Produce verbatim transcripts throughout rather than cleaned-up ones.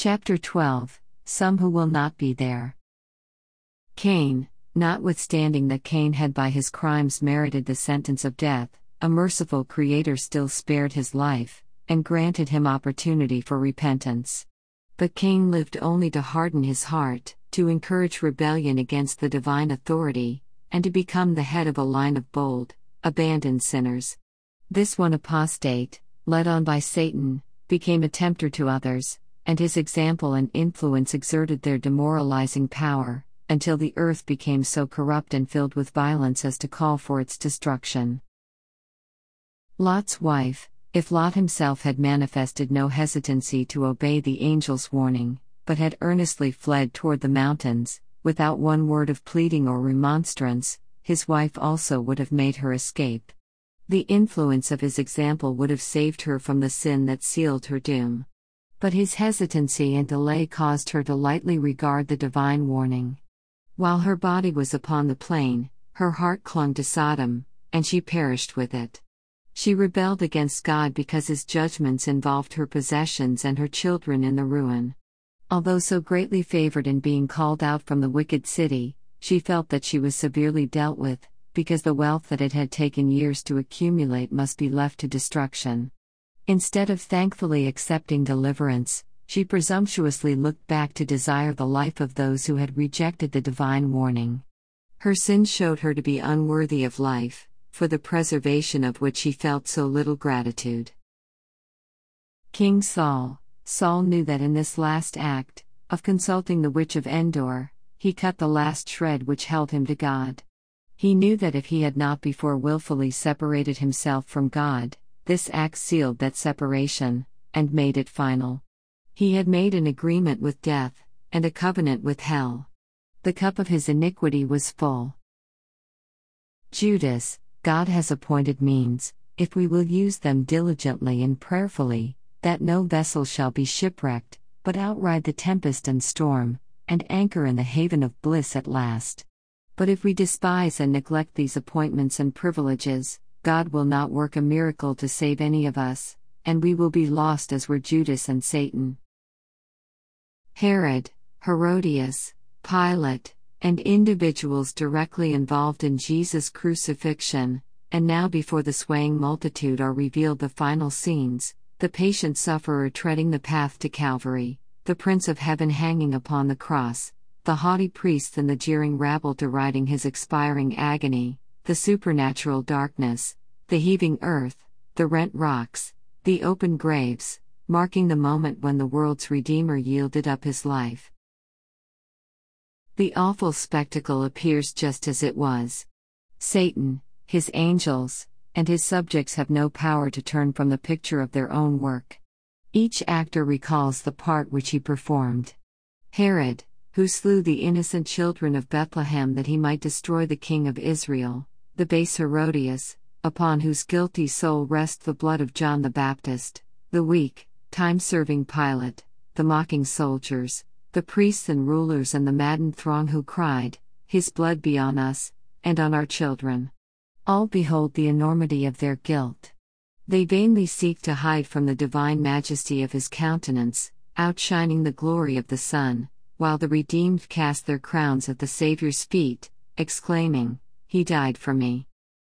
Chapter twelve Some Who Will Not Be There. Cain, notwithstanding that Cain had by his crimes merited the sentence of death, a merciful Creator still spared his life, and granted him opportunity for repentance. But Cain lived only to harden his heart, to encourage rebellion against the divine authority, and to become the head of a line of bold, abandoned sinners. This one apostate, led on by Satan, became a tempter to others, and his example and influence exerted their demoralizing power, until the earth became so corrupt and filled with violence as to call for its destruction. Lot's wife, if Lot himself had manifested no hesitancy to obey the angel's warning, but had earnestly fled toward the mountains, without one word of pleading or remonstrance, his wife also would have made her escape. The influence of his example would have saved her from the sin that sealed her doom. But his hesitancy and delay caused her to lightly regard the divine warning. While her body was upon the plain, her heart clung to Sodom, and she perished with it. She rebelled against God because his judgments involved her possessions and her children in the ruin. Although so greatly favored in being called out from the wicked city, she felt that she was severely dealt with, because the wealth that it had taken years to accumulate must be left to destruction. Instead of thankfully accepting deliverance, she presumptuously looked back to desire the life of those who had rejected the divine warning. Her sin showed her to be unworthy of life, for the preservation of which she felt so little gratitude. King Saul Saul knew that in this last act, of consulting the witch of Endor, he cut the last shred which held him to God. He knew that if he had not before willfully separated himself from God, this act sealed that separation, and made it final. He had made an agreement with death, and a covenant with hell. The cup of his iniquity was full. Judas, God has appointed means, if we will use them diligently and prayerfully, that no vessel shall be shipwrecked, but outride the tempest and storm, and anchor in the haven of bliss at last. But if we despise and neglect these appointments and privileges, God will not work a miracle to save any of us, and we will be lost as were Judas and Satan. Herod, Herodias, Pilate, and individuals directly involved in Jesus' crucifixion, and now before the swaying multitude are revealed the final scenes, the patient sufferer treading the path to Calvary, the Prince of Heaven hanging upon the cross, the haughty priests and the jeering rabble deriding his expiring agony, the supernatural darkness, the heaving earth, the rent rocks, the open graves, marking the moment when the world's Redeemer yielded up his life. The awful spectacle appears just as it was. Satan, his angels, and his subjects have no power to turn from the picture of their own work. Each actor recalls the part which he performed. Herod, who slew the innocent children of Bethlehem that he might destroy the king of Israel, the base Herodias, upon whose guilty soul rests the blood of John the Baptist, the weak, time-serving Pilate, the mocking soldiers, the priests and rulers and the maddened throng who cried, "His blood be on us, and on our children." All behold the enormity of their guilt. They vainly seek to hide from the divine majesty of his countenance, outshining the glory of the sun, while the redeemed cast their crowns at the Saviour's feet, exclaiming, "He died for me."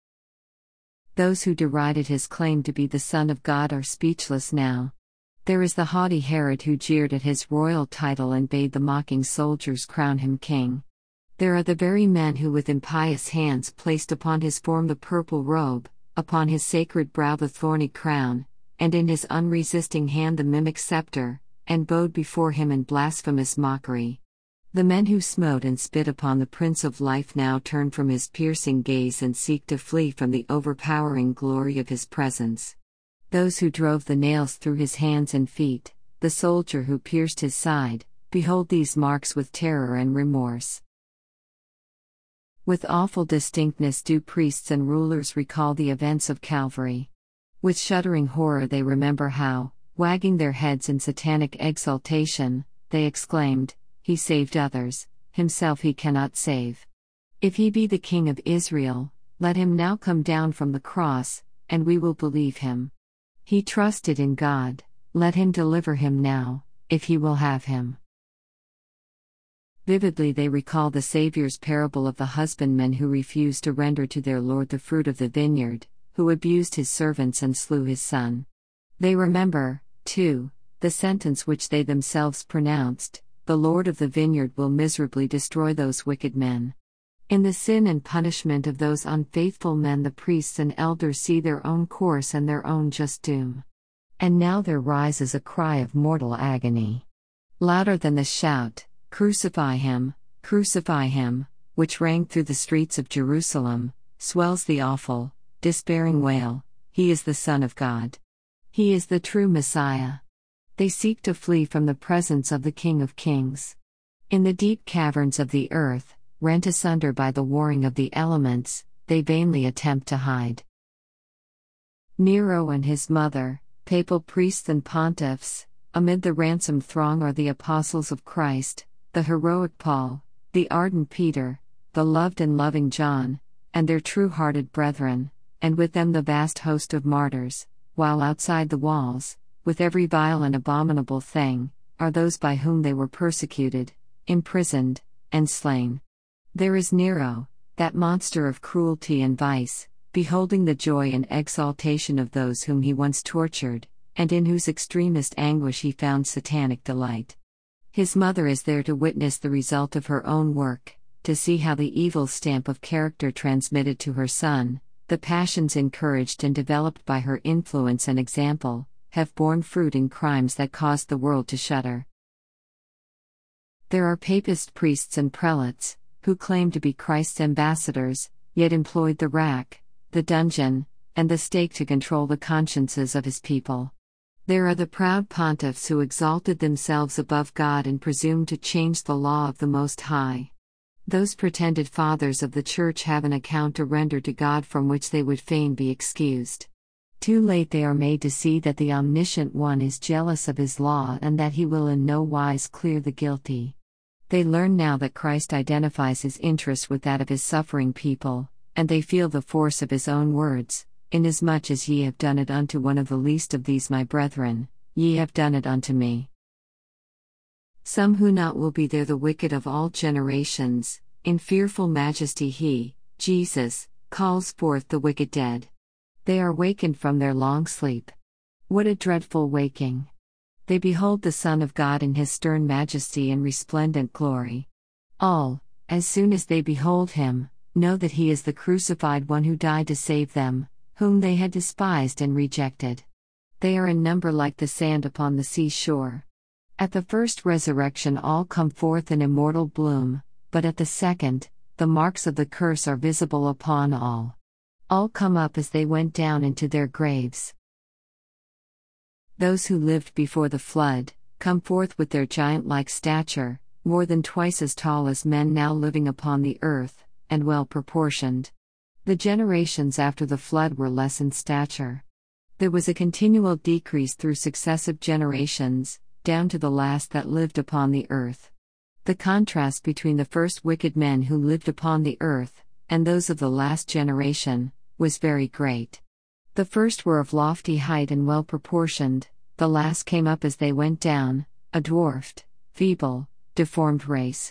Those who derided his claim to be the Son of God are speechless now. There is the haughty Herod who jeered at his royal title and bade the mocking soldiers crown him king. There are the very men who with impious hands placed upon his form the purple robe, upon his sacred brow the thorny crown, and in his unresisting hand the mimic scepter, and bowed before him in blasphemous mockery. The men who smote and spit upon the Prince of Life now turn from his piercing gaze and seek to flee from the overpowering glory of his presence. Those who drove the nails through his hands and feet, the soldier who pierced his side, behold these marks with terror and remorse. With awful distinctness do priests and rulers recall the events of Calvary. With shuddering horror they remember how, wagging their heads in satanic exultation, they exclaimed, "He saved others, himself he cannot save. If he be the King of Israel, let him now come down from the cross, and we will believe him. He trusted in God, let him deliver him now, if he will have him. Vividly they recall the Savior's parable of the husbandmen who refused to render to their Lord the fruit of the vineyard, who abused his servants and slew his son. They remember, too, the sentence which they themselves pronounced: the Lord of the vineyard will miserably destroy those wicked men. In the sin and punishment of those unfaithful men, the priests and elders see their own course and their own just doom. And now there rises a cry of mortal agony. Louder than the shout, "Crucify him, crucify him," which rang through the streets of Jerusalem, swells the awful, despairing wail: "He is the Son of God. He is the true Messiah." They seek to flee from the presence of the King of Kings. In the deep caverns of the earth, rent asunder by the warring of the elements, they vainly attempt to hide. Nero and his mother, papal priests and pontiffs, amid the ransomed throng are the apostles of Christ, the heroic Paul, the ardent Peter, the loved and loving John, and their true-hearted brethren, and with them the vast host of martyrs, while outside the walls, with every vile and abominable thing, are those by whom they were persecuted, imprisoned, and slain. There is Nero, that monster of cruelty and vice, beholding the joy and exaltation of those whom he once tortured, and in whose extremest anguish he found satanic delight. His mother is there to witness the result of her own work, to see how the evil stamp of character transmitted to her son, the passions encouraged and developed by her influence and example, have borne fruit in crimes that caused the world to shudder. There are papist priests and prelates, who claim to be Christ's ambassadors, yet employed the rack, the dungeon, and the stake to control the consciences of his people. There are the proud pontiffs who exalted themselves above God and presumed to change the law of the Most High. Those pretended fathers of the Church have an account to render to God from which they would fain be excused. Too late they are made to see that the Omniscient One is jealous of his law and that he will in no wise clear the guilty. They learn now that Christ identifies his interest with that of his suffering people, and they feel the force of his own words: "Inasmuch as ye have done it unto one of the least of these my brethren, ye have done it unto me." Some who not will be there the wicked of all generations, in fearful majesty he, Jesus, calls forth the wicked dead. They are wakened from their long sleep. What a dreadful waking! They behold the Son of God in his stern majesty and resplendent glory. All, as soon as they behold him, know that he is the crucified one who died to save them, whom they had despised and rejected. They are in number like the sand upon the sea shore. At the first resurrection all come forth in immortal bloom, but at the second, the marks of the curse are visible upon all. All come up as they went down into their graves. Those who lived before the flood, come forth with their giant-like stature, more than twice as tall as men now living upon the earth, and well proportioned. The generations after the flood were less in stature. There was a continual decrease through successive generations, down to the last that lived upon the earth. The contrast between the first wicked men who lived upon the earth, and those of the last generation, was very great. The first were of lofty height and well proportioned, the last came up as they went down, a dwarfed, feeble, deformed race.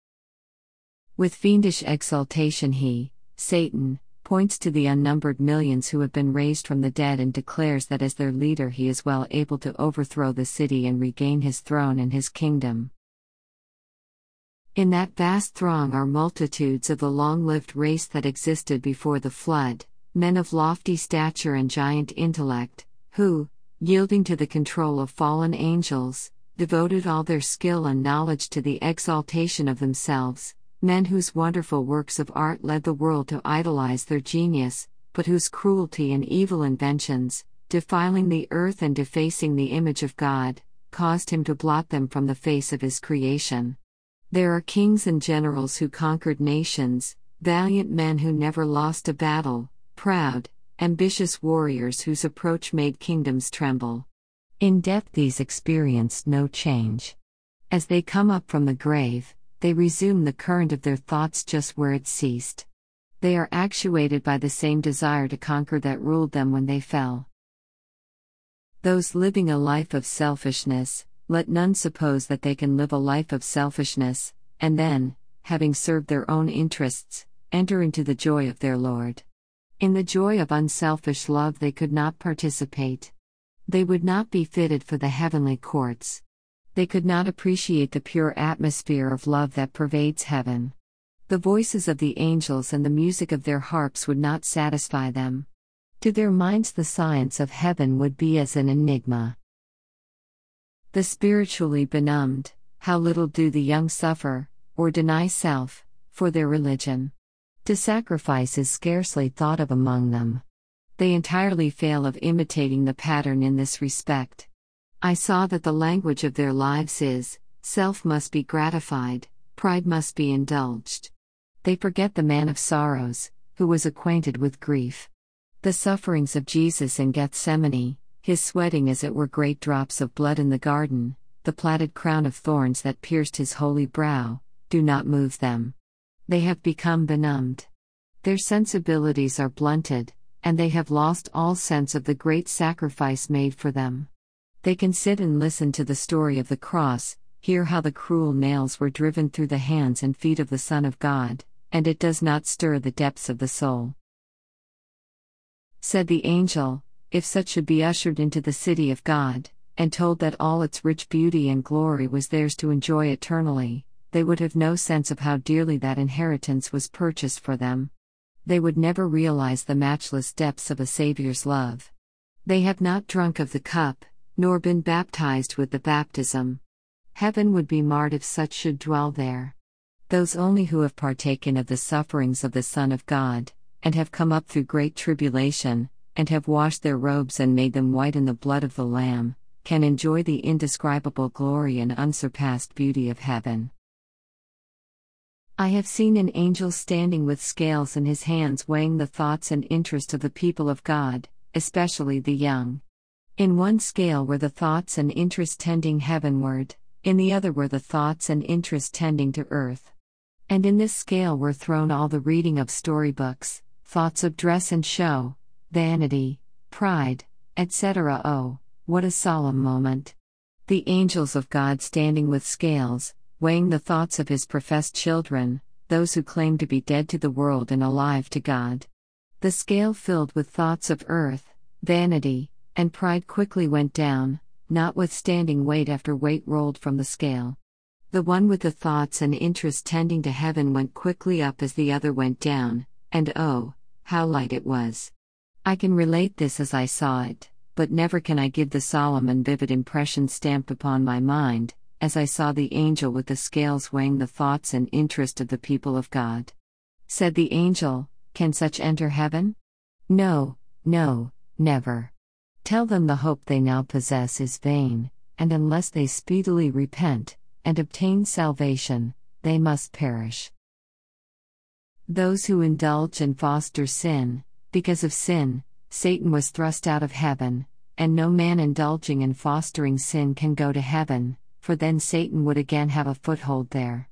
With fiendish exultation he, Satan, points to the unnumbered millions who have been raised from the dead and declares that as their leader he is well able to overthrow the city and regain his throne and his kingdom. In that vast throng are multitudes of the long-lived race that existed before the flood, men of lofty stature and giant intellect, who, yielding to the control of fallen angels, devoted all their skill and knowledge to the exaltation of themselves, men whose wonderful works of art led the world to idolize their genius, but whose cruelty and evil inventions, defiling the earth and defacing the image of God, caused him to blot them from the face of his creation. There are kings and generals who conquered nations, valiant men who never lost a battle, proud, ambitious warriors whose approach made kingdoms tremble. In death these experienced no change. As they come up from the grave, they resume the current of their thoughts just where it ceased. They are actuated by the same desire to conquer that ruled them when they fell. Those living a life of selfishness, let none suppose that they can live a life of selfishness, and then, having served their own interests, enter into the joy of their Lord. In the joy of unselfish love they could not participate. They would not be fitted for the heavenly courts. They could not appreciate the pure atmosphere of love that pervades heaven. The voices of the angels and the music of their harps would not satisfy them. To their minds the science of heaven would be as an enigma. The spiritually benumbed, how little do the young suffer, or deny self, for their religion. To sacrifice is scarcely thought of among them. They entirely fail of imitating the pattern in this respect. I saw that the language of their lives is, self must be gratified, pride must be indulged. They forget the man of sorrows, who was acquainted with grief. The sufferings of Jesus in Gethsemane, his sweating as it were great drops of blood in the garden, the plaited crown of thorns that pierced his holy brow, do not move them. They have become benumbed. Their sensibilities are blunted, and they have lost all sense of the great sacrifice made for them. They can sit and listen to the story of the cross, hear how the cruel nails were driven through the hands and feet of the Son of God, and it does not stir the depths of the soul. Said the angel, if such should be ushered into the city of God, and told that all its rich beauty and glory was theirs to enjoy eternally, they would have no sense of how dearly that inheritance was purchased for them. They would never realize the matchless depths of a Saviour's love. They have not drunk of the cup, nor been baptized with the baptism. Heaven would be marred if such should dwell there. Those only who have partaken of the sufferings of the Son of God, and have come up through great tribulation, and have washed their robes and made them white in the blood of the Lamb, can enjoy the indescribable glory and unsurpassed beauty of heaven. I have seen an angel standing with scales in his hands weighing the thoughts and interest of the people of God, especially the young. In one scale were the thoughts and interest tending heavenward, in the other were the thoughts and interest tending to earth. And in this scale were thrown all the reading of storybooks, thoughts of dress and show, vanity, pride, et cetera. Oh, what a solemn moment! The angels of God standing with scales, weighing the thoughts of his professed children, those who claim to be dead to the world and alive to God. The scale filled with thoughts of earth, vanity, and pride quickly went down, notwithstanding weight after weight rolled from the scale. The one with the thoughts and interest tending to heaven went quickly up as the other went down, and oh, how light it was! I can relate this as I saw it, but never can I give the solemn and vivid impression stamped upon my mind, as I saw the angel with the scales weighing the thoughts and interest of the people of God. Said the angel, can such enter heaven? No, no, never. Tell them the hope they now possess is vain, and unless they speedily repent, and obtain salvation, they must perish. Those who indulge and foster sin, because of sin, Satan was thrust out of heaven, and no man indulging and fostering sin can go to heaven, for then Satan would again have a foothold there.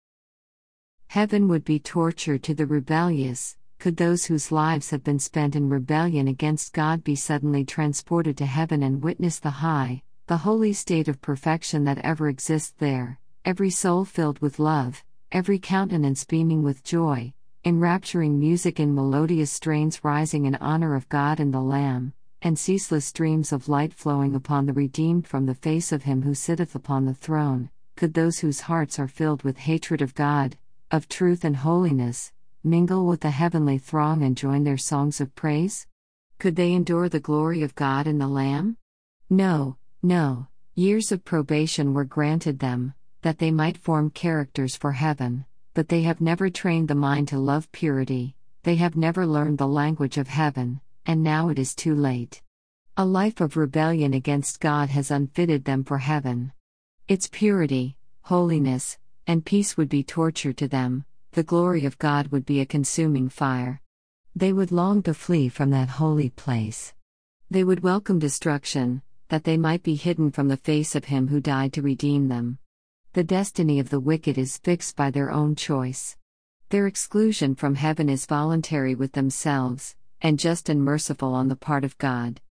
Heaven would be torture to the rebellious, could those whose lives have been spent in rebellion against God be suddenly transported to heaven and witness the high, the holy state of perfection that ever exists there, every soul filled with love, every countenance beaming with joy, enrapturing music in melodious strains rising in honor of God and the Lamb, and ceaseless streams of light flowing upon the redeemed from the face of him who sitteth upon the throne, could those whose hearts are filled with hatred of God, of truth and holiness, mingle with the heavenly throng and join their songs of praise? Could they endure the glory of God and the Lamb? No, no, years of probation were granted them, that they might form characters for heaven, but they have never trained the mind to love purity, they have never learned the language of heaven, and now it is too late. A life of rebellion against God has unfitted them for heaven. Its purity, holiness, and peace would be torture to them, the glory of God would be a consuming fire. They would long to flee from that holy place. They would welcome destruction, that they might be hidden from the face of him who died to redeem them. The destiny of the wicked is fixed by their own choice. Their exclusion from heaven is voluntary with themselves, and just and merciful on the part of God.